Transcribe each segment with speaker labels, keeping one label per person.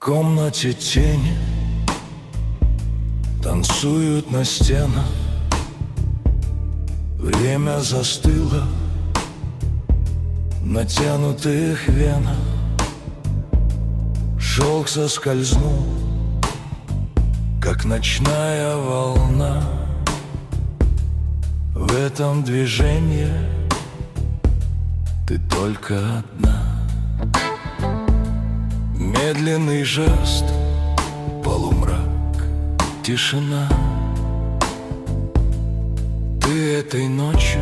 Speaker 1: комнате тени танцуют на стенах. Время застыло в натянутых венах. Шелк соскользнул, как ночная волна. В этом движении ты только одна. Медленный жест, полумрак, тишина. Ты этой ночью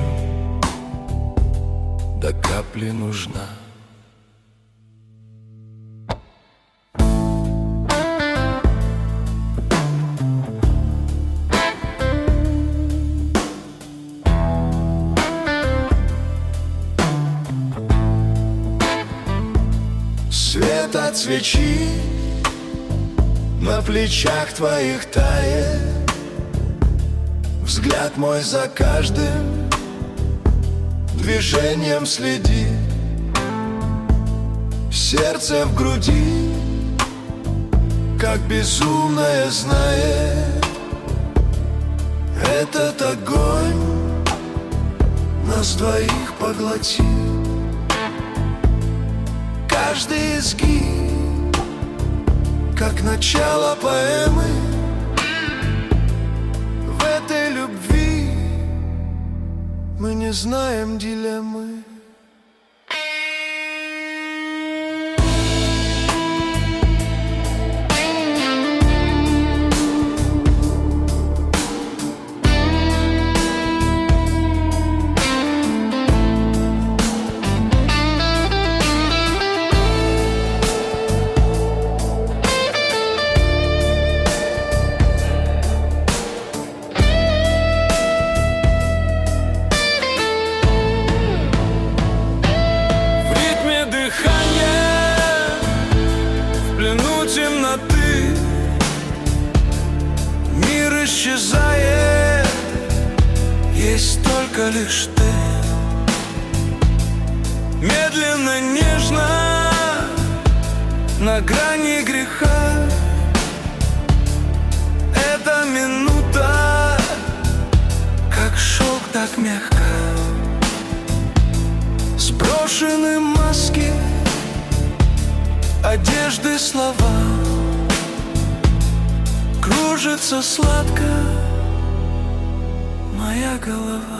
Speaker 1: до капли нужна. Свет от свечи на плечах твоих тает. Взгляд мой за каждым движением следит. Сердце в груди, как безумное, знает: этот огонь нас двоих поглотит. Каждый изгиб, как начало поэмы. В этой любви мы не знаем дилеммы. Темноты мир исчезает, есть только лишь ты. Медленно, нежно, на грани греха. Эта минута, как шелк, так мягко. Сброшены маски, одежды, слова. Кружится сладко моя голова.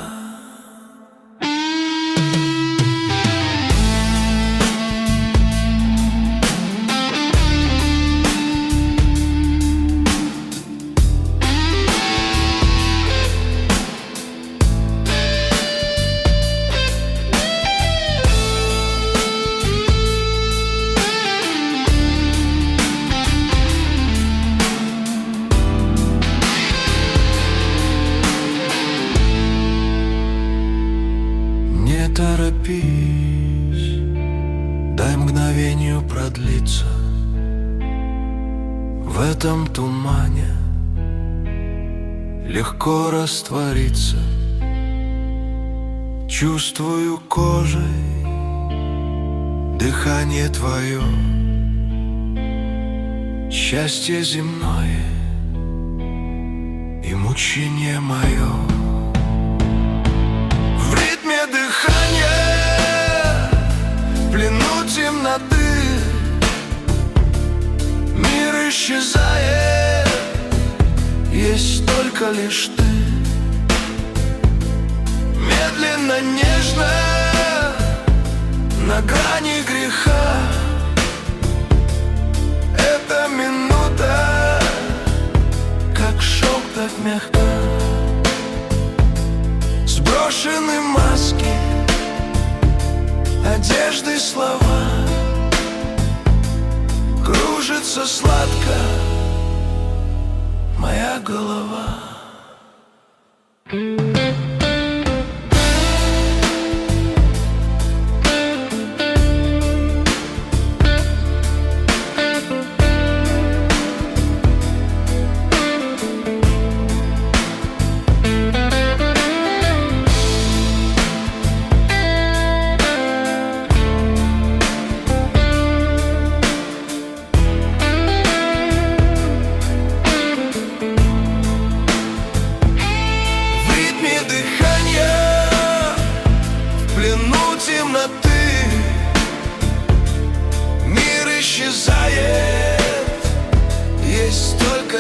Speaker 1: Не торопись, дай мгновению продлиться. В этом тумане легко раствориться. Чувствую кожей дыхание твое, счастье земное и мучение мое. В плену темноты мир исчезает, есть только лишь ты. Медленно, нежно, на грани греха. Эта минута, как шелк, так мягко. Сброшены маски, одежды, слова. Кружится сладко моя голова.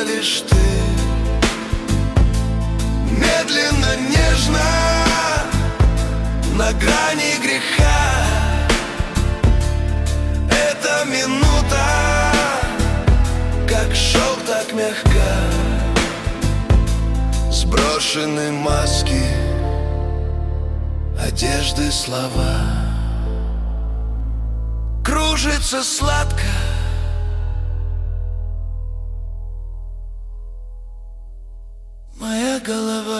Speaker 1: лишь ты. Медленно, нежно, на грани греха. Эта минута, как шелк, так мягка. Сброшены маски, одежды, слова. Кружится сладко моя голова.